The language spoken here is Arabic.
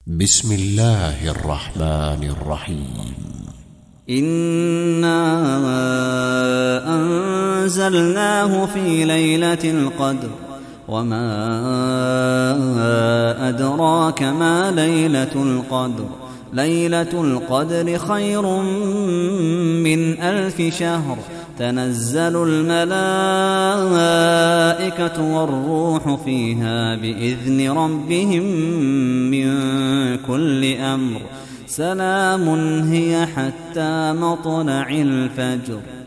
بسم الله الرحمن الرحيم. إنا أنزلناه في ليلة القدر وما أدراك ما ليلة القدر. ليلة القدر خير من 1000 شهر. تنزل الملائكة والروح فيها بإذن ربهم من كل أمر. سلام هي حتى مطلع الفجر.